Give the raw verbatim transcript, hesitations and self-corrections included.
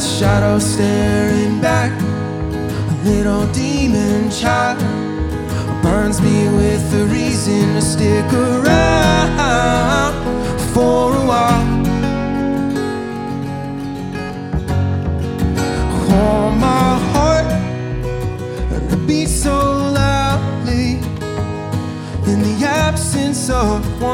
shadow staring back, a little demon child burns me with a reason to stick around.